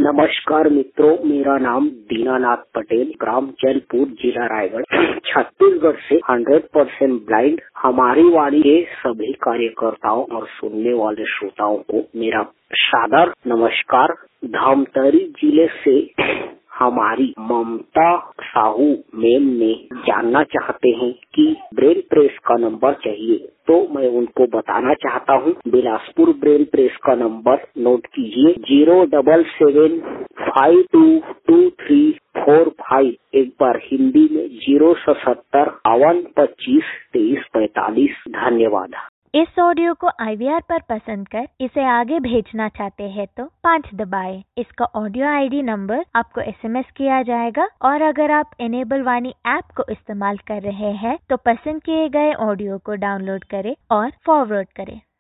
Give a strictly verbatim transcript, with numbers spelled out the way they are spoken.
नमस्कार मित्रों, मेरा नाम दीनानाथ पटेल, ग्राम चैनपुर, जिला रायगढ़, छत्तीसगढ़ से हंड्रेड परसेंट ब्लाइंड। हमारी वाणी के सभी कार्यकर्ताओं और सुनने वाले श्रोताओं को मेरा सादर नमस्कार। धमतरी जिले से हमारी ममता साहू मैम ने जानना चाहते हैं कि ब्रेन प्रेस का नंबर चाहिए, तो मैं उनको बताना चाहता हूँ। बिलासपुर ब्रेन प्रेस का नंबर नोट कीजिए, zero double seven five two two three four five. एक बार हिंदी में जीरो सतहत्तर बावन पच्चीस तेईस पैतालीस। धन्यवाद। इस ऑडियो को आई वी आर पर पसंद कर इसे आगे भेजना चाहते हैं तो पाँच दबाएं। इसका ऑडियो आई डी नंबर आपको एस एम एस किया जाएगा और अगर आप इनेबल वाणी ऐप को इस्तेमाल कर रहे हैं तो पसंद किए गए ऑडियो को डाउनलोड करें और फॉरवर्ड करें।